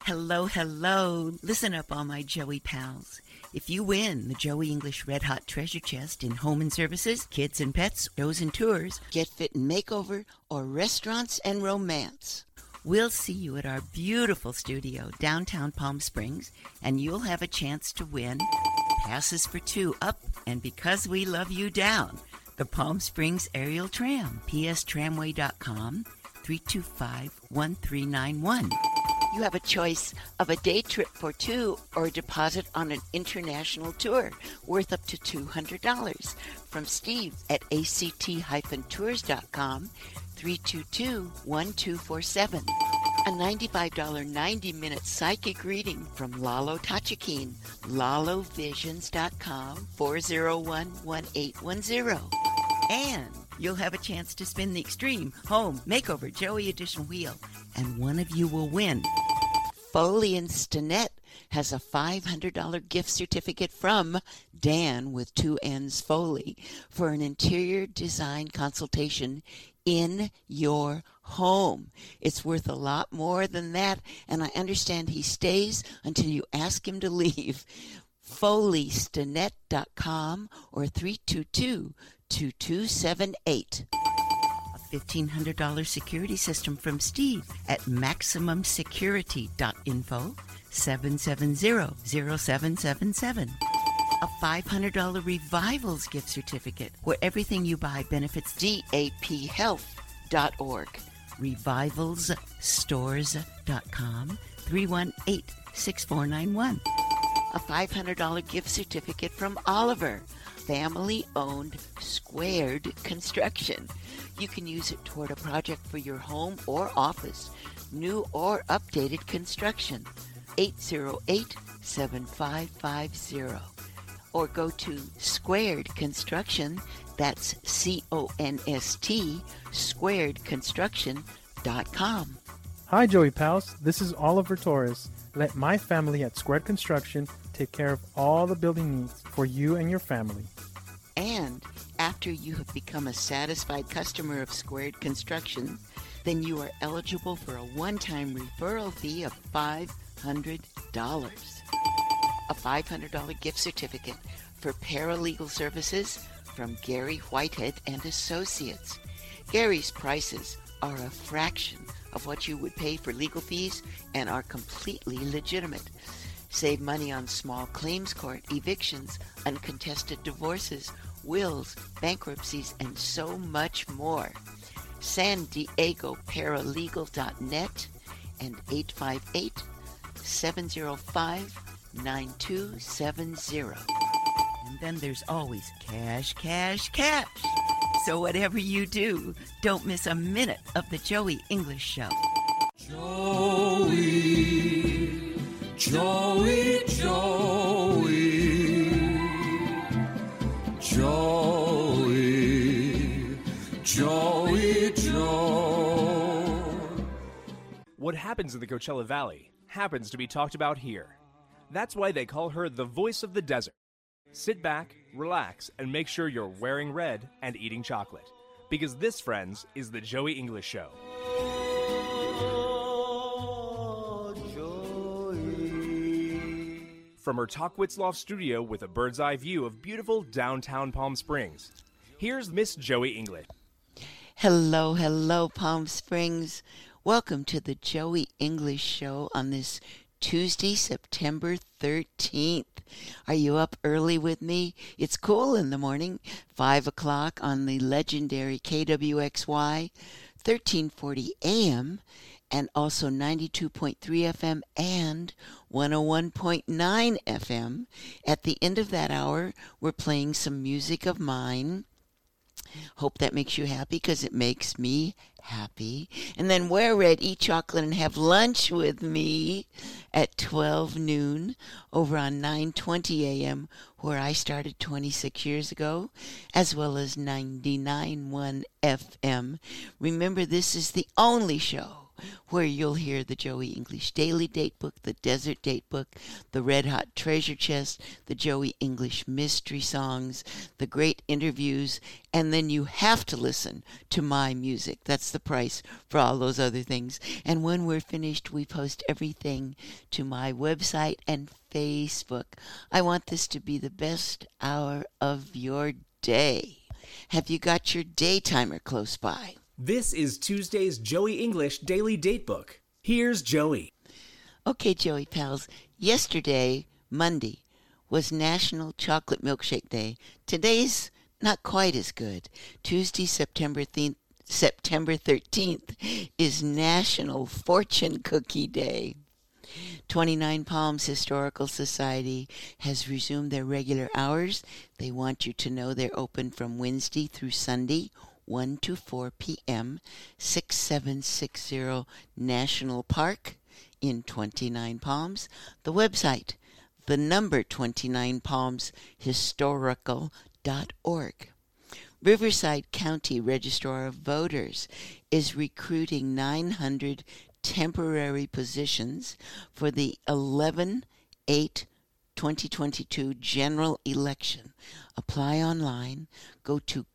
Hello, hello. Listen up, all my Joey pals. If you win the Joey English Red Hot Treasure Chest in home and services, kids and pets, shows and tours, get fit and makeover, or restaurants and romance, we'll see you at our beautiful studio downtown Palm Springs, and you'll have a chance to win passes for 2 up and Because We Love You down, the Palm Springs Aerial Tram, pstramway.com, 325-1391. You have a choice of a day trip for 2 or a deposit on an international tour worth up to $200 from Steve at act-tours.com, 322-1247. A $95 90-minute psychic reading from Lalo Tachikine, lalovisions.com, 401-1810. And you'll have a chance to spin the Extreme Home Makeover Joey Edition wheel, and one of you will win. Foley and Stinnett has a $500 gift certificate from Dan with 2 N's Foley for an interior design consultation in your home. It's worth a lot more than that, and I understand he stays until you ask him to leave. FoleyStinnett.com or 322-2278. $1,500 security system from Steve at MaximumSecurity.info, 770-0777. A $500 Revivals gift certificate where everything you buy benefits DAPHealth.org. RevivalsStores.com, 318-6491. A $500 gift certificate from Oliver, family-owned Squared Construction. You can use it toward a project for your home or office, new or updated construction. 808-7550. Or go to Squared Construction, that's C-O-N-S-T, squaredconstruction.com. Hi, Joey Pals. This is Oliver Torres. Let my family at Squared Construction take care of all the building needs for you and your family. And after you have become a satisfied customer of Squared Construction, then you are eligible for a one-time referral fee of $500. A $500 gift certificate for paralegal services from Gary Whitehead and Associates. Gary's prices are a fraction of what you would pay for legal fees and are completely legitimate. Save money on small claims court, evictions, uncontested divorces, wills, bankruptcies, and so much more. San Diego Paralegal.net and 858-705-9270. And then there's always cash, cash, cash. So whatever you do, don't miss a minute of the Joey English Show. Joey, Joey, Joey, Joey, Joey, Joey. What happens in the Coachella Valley happens to be talked about here. That's why they call her the voice of the desert. Sit back, relax, and make sure you're wearing red and eating chocolate. Because this, friends, is the Joey English Show. From her Talkwitzloft studio with a bird's eye view of beautiful downtown Palm Springs, here's Miss Joey English. Hello, hello, Palm Springs. Welcome to the Joey English Show on this Tuesday, September 13th. Are you up early with me? It's cool in the morning, 5 o'clock on the legendary KWXY, 1340 AM, and also 92.3 FM and 101.9 FM. At the end of that hour, we're playing some music of mine. Hope that makes you happy, because it makes me happy. And then wear red, eat chocolate, and have lunch with me at 12 noon over on 920 AM, where I started 26 years ago, as well as 99.1 FM. Remember, this is the only show where you'll hear the Joey English Daily Datebook, the Desert Datebook, the Red Hot Treasure Chest, the Joey English Mystery Songs, the great interviews, and then you have to listen to my music. That's the price for all those other things. And when we're finished, we post everything to my website and Facebook. I want this to be the best hour of your day. Have you got your day timer close by? This is Tuesday's Joey English Daily Datebook. Here's Joey. Okay, Joey pals. Yesterday, Monday, was National Chocolate Milkshake Day. Today's not quite as good. Tuesday, September 13th, is National Fortune Cookie Day. 29 Palms Historical Society has resumed their regular hours. They want you to know they're open from Wednesday through Sunday, 1 to 4 p.m., 6760 National Park in 29 Palms. The website, the number 29 Palms Historical.org. Riverside County Registrar of Voters is recruiting 900 temporary positions for the 11/8/2022 general election. Apply online. Go to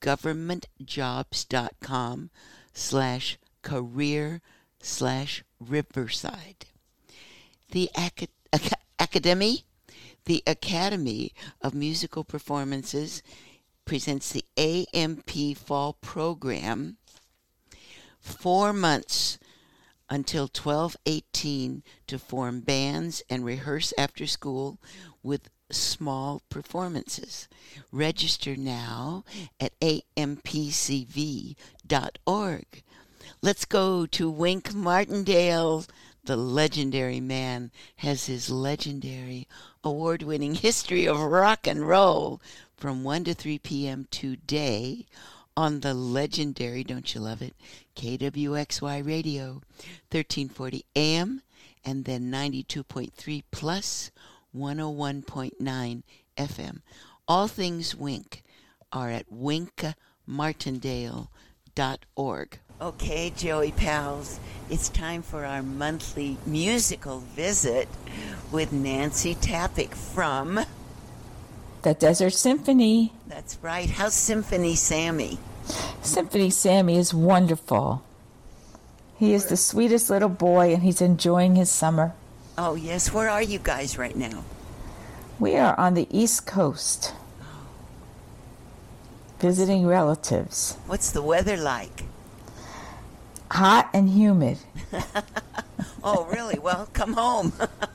governmentjobs.com/career/Riverside. The Academy of Musical Performances presents the AMP Fall Program, 4 months until 12/18 to form bands and rehearse after school with small performances. Register now at ampcv.org. Let's go to Wink Martindale. The legendary man has his legendary award-winning history of rock and roll from 1 to 3 p.m. today on the legendary, don't you love it, KWXY Radio, 1340 AM, and then 92.3 plus 101.9 FM. All things Wink are at winkmartindale.org. Okay, Joey pals, it's time for our monthly musical visit with Nancy Tappick from the Desert Symphony. That's right. How's Symphony Sammy? Symphony Sammy is wonderful. He is the sweetest little boy, and he's enjoying his summer. Oh, yes. Where are you guys right now? We are on the East Coast, visiting relatives. What's the weather like? Hot and humid. Oh, really? Well, come home.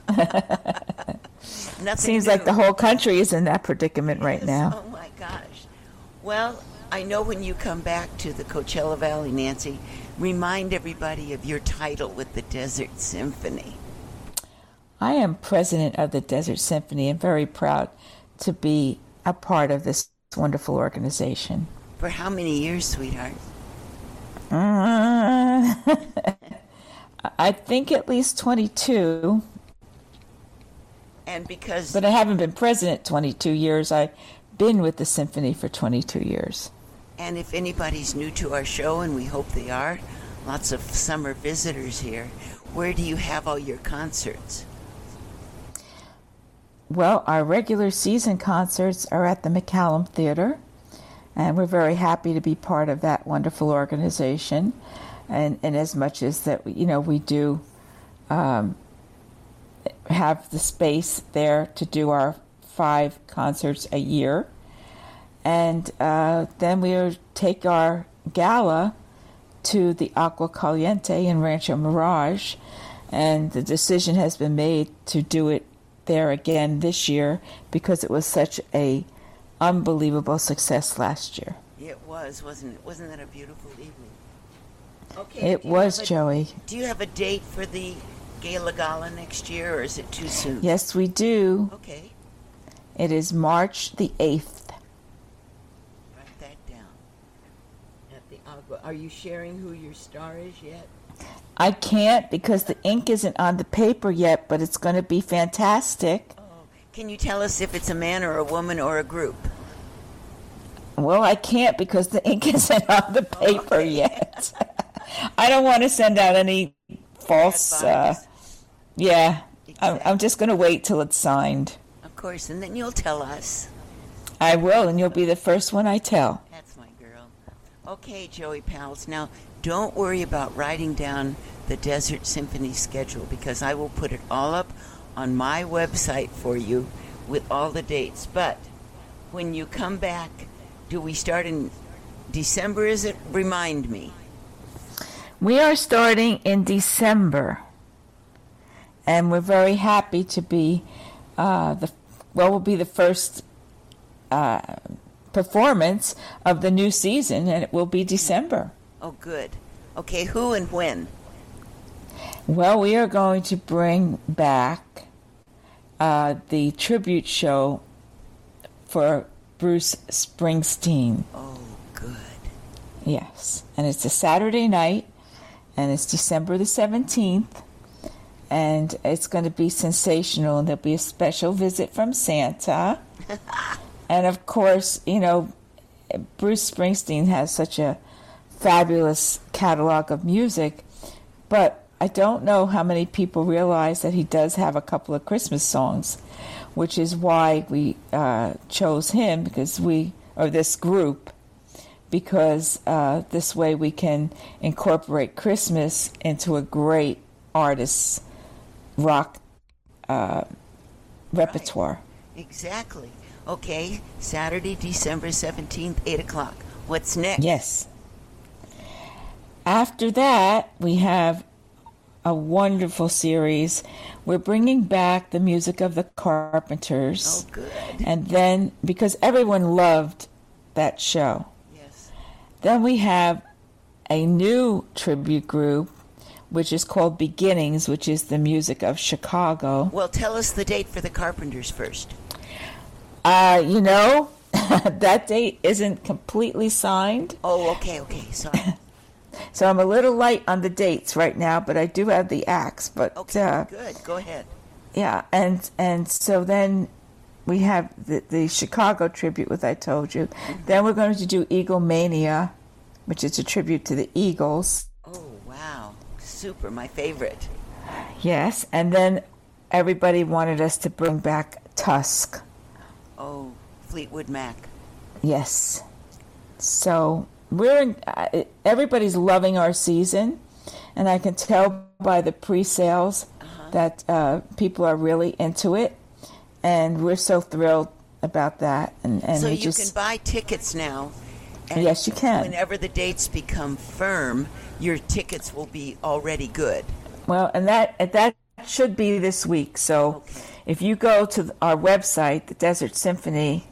Seems like the whole country is in that predicament right now. Oh, my gosh. Well, I know when you come back to the Coachella Valley, Nancy, remind everybody of your title with the Desert Symphony. I am president of the Desert Symphony and very proud to be a part of this wonderful organization. For how many years, sweetheart? I think at least 22. And because... But I haven't been president 22 years. I've been with the symphony for 22 years. And if anybody's new to our show, and we hope they are, lots of summer visitors here, where do you have all your concerts? Well, our regular season concerts are at the McCallum Theater, and we're very happy to be part of that wonderful organization. And as much as that, we do have the space there to do our 5 concerts a year. And then we take our gala to the Agua Caliente in Rancho Mirage, and the decision has been made to do it there again this year because it was such a unbelievable success last year. It was, wasn't it? Wasn't that a beautiful evening? Okay. It was, Joey. Do you have a date for the Gala next year, or is it too soon? Yes, we do. Okay. It is March the 8th. Write that down. At the Agua. Are you sharing who your star is yet? I can't because the ink isn't on the paper yet, but it's going to be fantastic. Oh. Can you tell us if it's a man or a woman or a group? Well, I can't because the ink isn't on the paper yet. I don't want to send out any false. Yeah, Exactly. I'm just going to wait till it's signed. Of course, and then you'll tell us. I will, and you'll be the first one I tell. That's my girl. Okay, Joey Pals. Now, don't worry about writing down the Desert Symphony schedule because I will put it all up on my website for you with all the dates. But when you come back, do we start in December? Is it? Remind me. We are starting in December, and we're very happy to be we'll be the first performance of the new season, and it will be December. Oh, good. Okay, who and when? Well, we are going to bring back the tribute show for Bruce Springsteen. Oh, good. Yes, and it's a Saturday night, and it's December the 17th, and it's going to be sensational, and there'll be a special visit from Santa. And of course, you know, Bruce Springsteen has such a fabulous catalog of music, but I don't know how many people realize that he does have a couple of Christmas songs, which is why we chose him, this group, because this way we can incorporate Christmas into a great artist's rock repertoire. Right. Exactly. Okay, Saturday, December 17th, 8 o'clock. What's next? Yes. After that, we have a wonderful series. We're bringing back the music of the Carpenters. Oh, good. And then, because everyone loved that show, Yes. then we have a new tribute group, which is called Beginnings, which is the music of Chicago. Well, tell us the date for the Carpenters first. You know, that date isn't completely signed. Oh, okay. Sorry. So I'm a little light on the dates right now, but I do have the acts. But Okay, good. Go ahead. yeah, and so then we have the Chicago tribute, which I told you. Then we're going to do Eagle Mania, which is a tribute to the Eagles. Oh, wow. Super, my favorite. Yes, and then everybody wanted us to bring back Tusk. Oh, Fleetwood Mac. Yes. So everybody's loving our season, and I can tell by the pre-sales that people are really into it, and we're so thrilled about that. And So we you can buy tickets now. And Yes, you can. Whenever the dates become firm, your tickets will be already good. Well, and that should be this week. So Okay. if you go to our website, the Desert Symphony,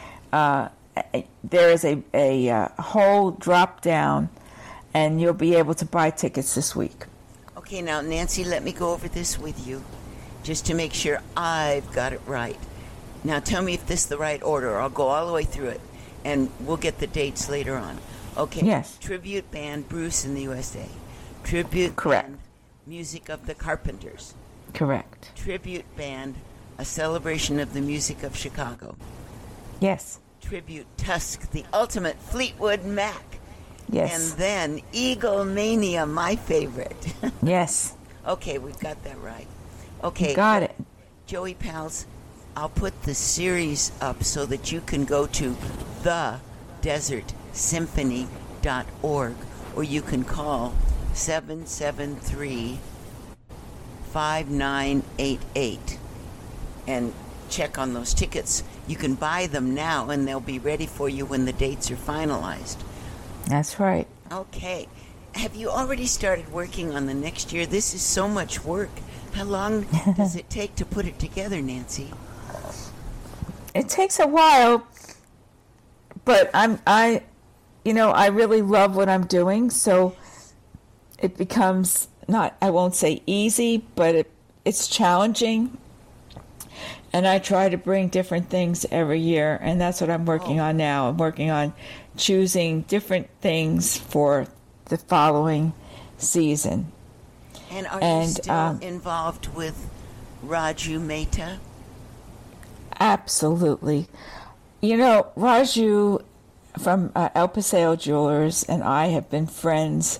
there is a whole drop down, and you'll be able to buy tickets this week. Okay, now, Nancy, let me go over this with you just to make sure I've got it right. Now, tell me if this is the right order. I'll go all the way through it, and we'll get the dates later on. Okay. Yes. Tribute band Bruce in the USA. Tribute Correct. band Music of the Carpenters. Correct. Tribute band A Celebration of the Music of Chicago. Yes. Tribute Tusk, the ultimate Fleetwood Mac. Yes. And then Eagle Mania, my favorite. Yes. Okay, we've got that right. Okay. Got it. Joey Pals, I'll put the series up so that you can go to thedesertsymphony.org, or you can call 773-5988 and check on those tickets. You can buy them now, and they'll be ready for you when the dates are finalized. That's right. Okay. Have you already started working on the next year? This is so much work. How long does it take to put it together, Nancy? It takes a while, but I really love what I'm doing, so it becomes not, I won't say easy, but it's challenging. And I try to bring different things every year, and that's what I'm working on now. I'm working on choosing different things for the following season. And are you still involved with Raju Mehta? Absolutely. You know, Raju from El Paseo Jewelers and I have been friends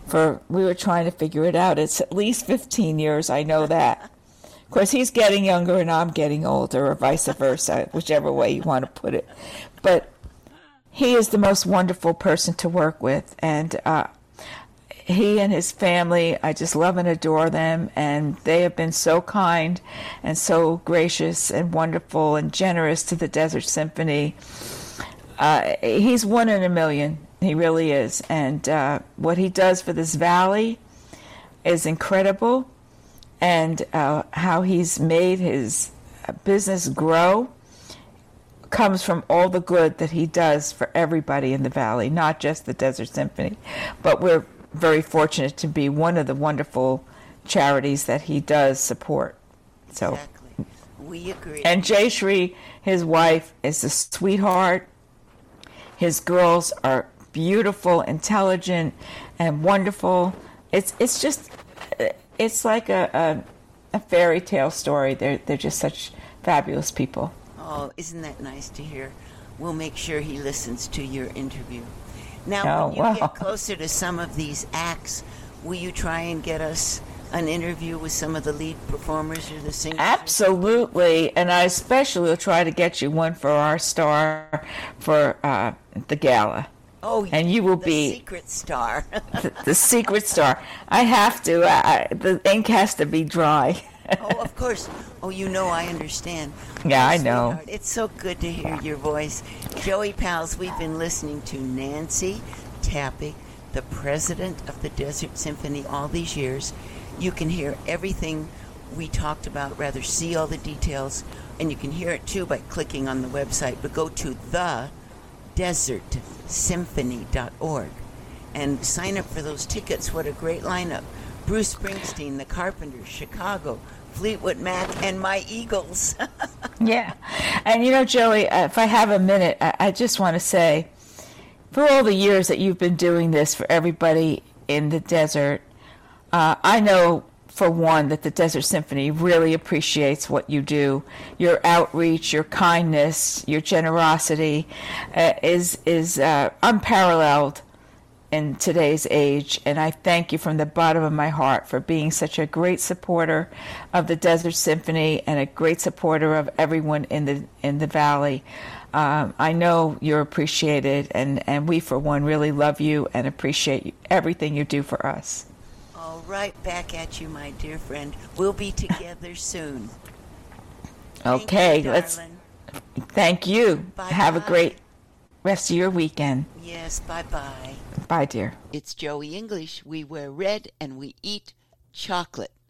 we were trying to figure it out. It's at least 15 years, I know that. Of course, he's getting younger and I'm getting older, or vice versa, whichever way you want to put it. But he is the most wonderful person to work with, and he and his family, I just love and adore them, and they have been so kind and so gracious and wonderful and generous to the Desert Symphony. He's one in a million. He really is. And what he does for this valley is incredible. And how he's made his business grow comes from all the good that he does for everybody in the valley, not just the Desert Symphony. But we're very fortunate to be one of the wonderful charities that he does support. So, exactly. We agree. And Jayshree, his wife, is a sweetheart. His girls are beautiful, intelligent, and wonderful. It's just, it's like a fairy tale story. They're just such fabulous people. Oh, isn't that nice to hear? We'll make sure he listens to your interview. Now, when you get closer to some of these acts, will you try and get us an interview with some of the lead performers or the singers? Absolutely, and I especially will try to get you one for our star for the gala. Oh, and you will the be secret star. the secret star. I have to. The ink has to be dry. Oh, of course. Oh, you know I understand. Yeah, Oh, I know. sweetheart, it's so good to hear your voice. Joey Pals, we've been listening to Nancy Tappig, the president of the Desert Symphony all these years. You can hear everything we talked about, rather see all the details, and you can hear it too by clicking on the website. But go to thedesertsymphony.org and sign up for those tickets. What a great lineup. Bruce Springsteen, the Carpenters, Chicago, Fleetwood Mac, and my Eagles. Yeah. And you know, Joey, if I have a minute, I just want to say, for all the years that you've been doing this for everybody in the desert, I know, for one, that the Desert Symphony really appreciates what you do. Your outreach, your kindness, your generosity is unparalleled in today's age, and I thank you from the bottom of my heart for being such a great supporter of the Desert Symphony and a great supporter of everyone in the valley. I know you're appreciated, and we, for one, really love you and appreciate everything you do for us. All right, back at you, my dear friend. We'll be together soon. Okay, Thank you, let's. darling. Thank you. Bye-bye. Have a great rest of your weekend. Yes, bye-bye. Bye, dear. It's Joey English. We wear red and we eat chocolate.